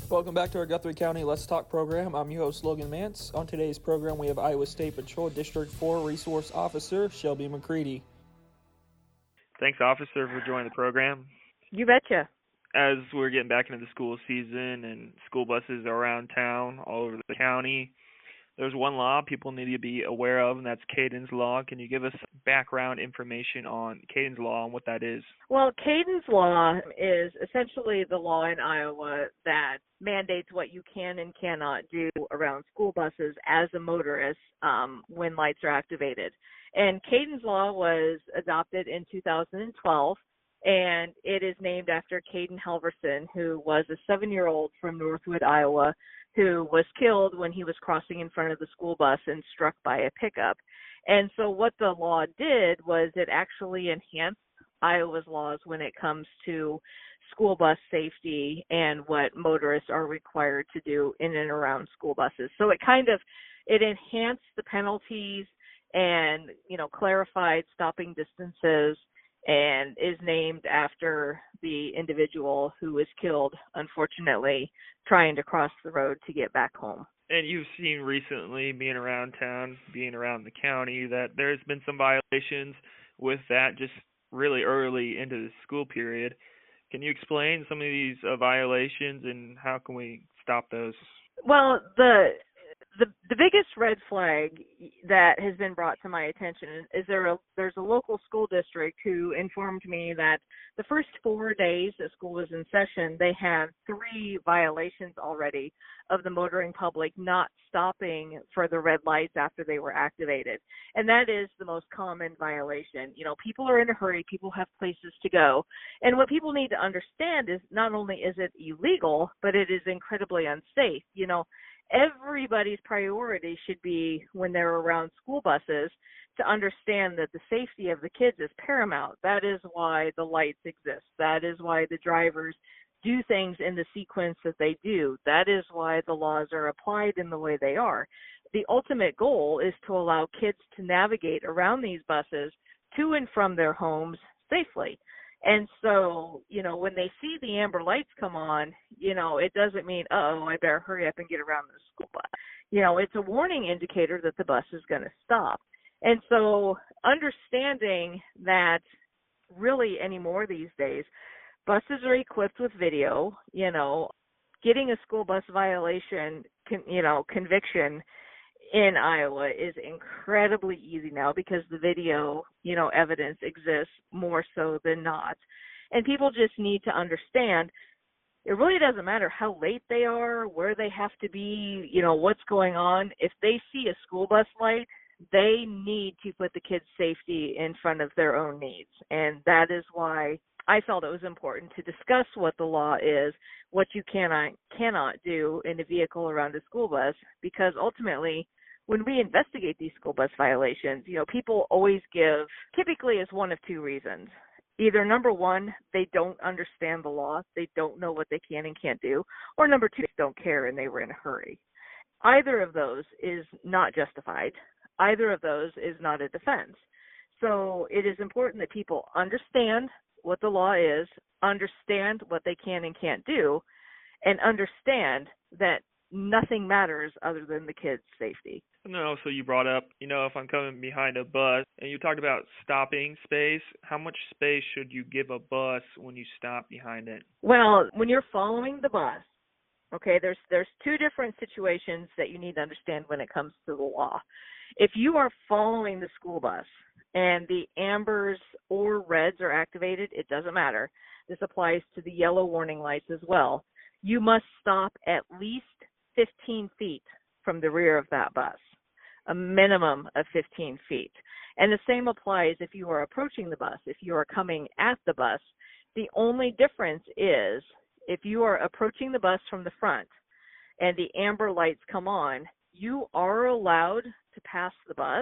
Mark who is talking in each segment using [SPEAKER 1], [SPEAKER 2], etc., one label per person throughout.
[SPEAKER 1] Welcome back to our Guthrie County Let's Talk program. I'm your host, Logan Mance. On today's program, we have Iowa State Patrol District 4 Resource Officer, Shelby McCready.
[SPEAKER 2] Thanks, officer, for joining the program.
[SPEAKER 3] You betcha.
[SPEAKER 2] As we're getting back into the school season and school buses are around town, all over the county, there's one law people need to be aware of, and that's Kayden's Law. Can you give us background information on Kayden's Law and what that is?
[SPEAKER 3] Well, Kayden's Law is essentially the law in Iowa that mandates what you can and cannot do around school buses as a motorist when lights are activated. And Kayden's Law was adopted in 2012, and it is named after Kayden Halverson, who was a 7-year-old from Northwood, Iowa, who was killed when he was crossing in front of the school bus and struck by a pickup. And so what the law did was it actually enhanced Iowa's laws when it comes to school bus safety and what motorists are required to do in and around school buses. So it enhanced the penalties and, clarified stopping distances, and is named after the individual who was killed, unfortunately, trying to cross the road to get back home.
[SPEAKER 2] And you've seen recently, being around town, being around the county, that there's been some violations with that just really early into the school period. Can you explain some of these violations and how can we stop those?
[SPEAKER 3] Well, the biggest red flag that has been brought to my attention is there's a local school district who informed me that the first 4 days that school was in session, they had 3 violations already of the motoring public not stopping for the red lights after they were activated. And that is the most common violation. People are in a hurry, people have places to go. And what people need to understand is not only is it illegal, but it is incredibly unsafe. Everybody's priority should be, when they're around school buses, to understand that the safety of the kids is paramount. That is why the lights exist. That is why the drivers do things in the sequence that they do. That is why the laws are applied in the way they are. The ultimate goal is to allow kids to navigate around these buses to and from their homes safely. And so, when they see the amber lights come on, it doesn't mean, I better hurry up and get around the school bus. It's a warning indicator that the bus is going to stop. And so understanding that really anymore these days, buses are equipped with video, getting a school bus violation, conviction in Iowa is incredibly easy now because the video, evidence exists more so than not. And people just need to understand it really doesn't matter how late they are, where they have to be, what's going on. If they see a school bus light, they need to put the kids' safety in front of their own needs. And that is why I felt it was important to discuss what the law is, what you cannot do in a vehicle around a school bus, because ultimately, when we investigate these school bus violations, people always give, typically it's one of 2 reasons. Either number 1, they don't understand the law, they don't know what they can and can't do, or number 2, they don't care and they were in a hurry. Either of those is not justified. Either of those is not a defense. So it is important that people understand what the law is, understand what they can and can't do, and understand that nothing matters other than the kids' safety.
[SPEAKER 2] And then also you brought up, if I'm coming behind a bus, and you talked about stopping space, how much space should you give a bus when you stop behind it?
[SPEAKER 3] Well, when you're following the bus, okay, there's 2 different situations that you need to understand when it comes to the law. If you are following the school bus and the ambers or reds are activated, it doesn't matter. This applies to the yellow warning lights as well. You must stop at least 15 feet from the rear of that bus, a minimum of 15 feet. And the same applies if you are approaching the bus. If you are coming at the bus, the only difference is if you are approaching the bus from the front and the amber lights come on, you are allowed to pass the bus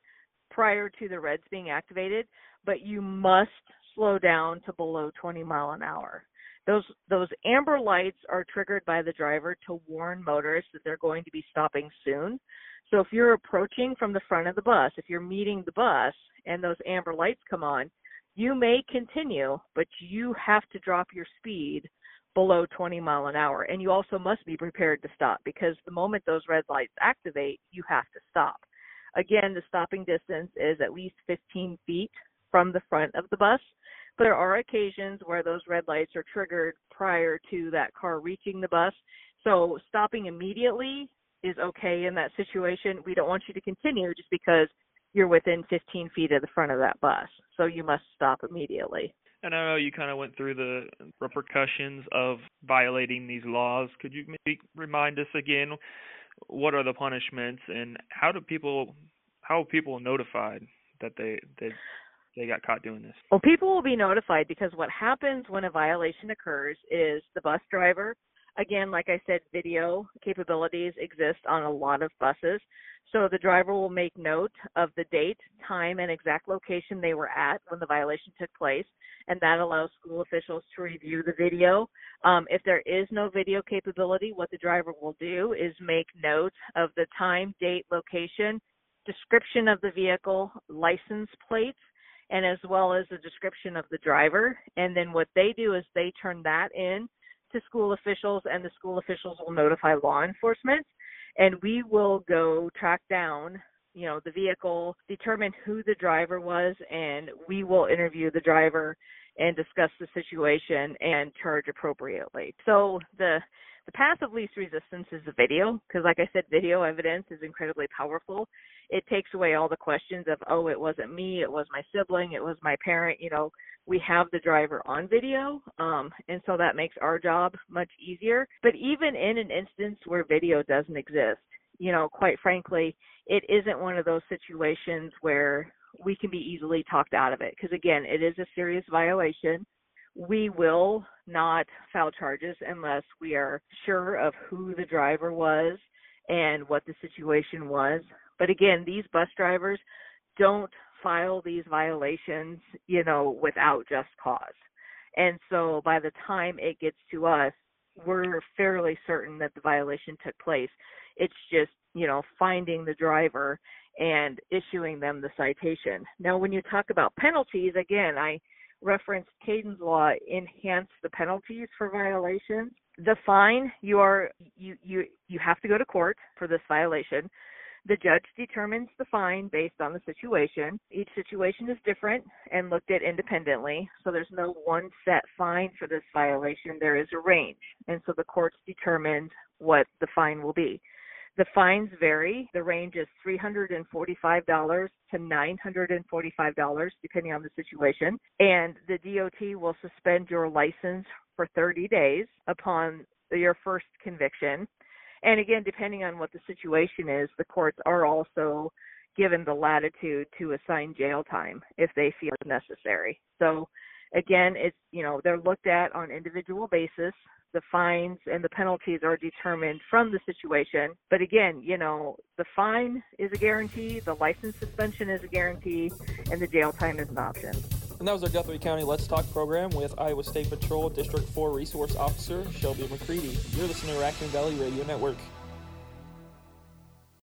[SPEAKER 3] prior to the reds being activated, but you must slow down to below 20 miles an hour. Those amber lights are triggered by the driver to warn motorists that they're going to be stopping soon. So if you're approaching from the front of the bus, if you're meeting the bus and those amber lights come on, you may continue, but you have to drop your speed below 20 mile an hour. And you also must be prepared to stop, because the moment those red lights activate, you have to stop. Again, the stopping distance is at least 15 feet from the front of the bus. But there are occasions where those red lights are triggered prior to that car reaching the bus. So stopping immediately is okay in that situation. We don't want you to continue just because you're within 15 feet of the front of that bus. So you must stop immediately.
[SPEAKER 2] And I know you kind of went through the repercussions of violating these laws. Could you maybe remind us again, what are the punishments, and how are people notified that they got caught doing this?
[SPEAKER 3] Well, people will be notified because what happens when a violation occurs is the bus driver, again, like I said, video capabilities exist on a lot of buses. So the driver will make note of the date, time, and exact location they were at when the violation took place, and that allows school officials to review the video. If there is no video capability, what the driver will do is make note of the time, date, location, description of the vehicle, license plates, and as well as the description of the driver. And then what they do is they turn that in to school officials, and the school officials will notify law enforcement. And we will go track down, the vehicle, determine who the driver was, and we will interview the driver and discuss the situation and charge appropriately. So the path of least resistance is the video, because like I said, video evidence is incredibly powerful. It takes away all the questions of, oh, it wasn't me, it was my sibling, it was my parent. We have the driver on video, and so that makes our job much easier. But even in an instance where video doesn't exist, quite frankly, it isn't one of those situations where we can be easily talked out of it, because again, it is a serious violation. We will not file charges unless we are sure of who the driver was and what the situation was. But again, these bus drivers don't file these violations, without just cause. And so by the time it gets to us, we're fairly certain that the violation took place. It's just, finding the driver and issuing them the citation. Now, when you talk about penalties, again, I referenced Caden's law enhance the penalties for violations. The fine, you have to go to court for this violation. The judge determines the fine based on the situation. Each situation is different and looked at independently, so there's no one set fine for this violation. There is a range, and so the courts determined what the fine will be. The fines vary. The range is $345 to $945, depending on the situation, and the DOT will suspend your license for 30 days upon your first conviction. And again, depending on what the situation is, the courts are also given the latitude to assign jail time if they feel necessary. So again, it's, they're looked at on individual basis. The fines and the penalties are determined from the situation. But again, the fine is a guarantee, the license suspension is a guarantee, and the jail time is an option.
[SPEAKER 1] And that was our Guthrie County Let's Talk program with Iowa State Patrol District 4 Resource Officer Shelby McCready. You're listening to Raccoon Valley Radio Network.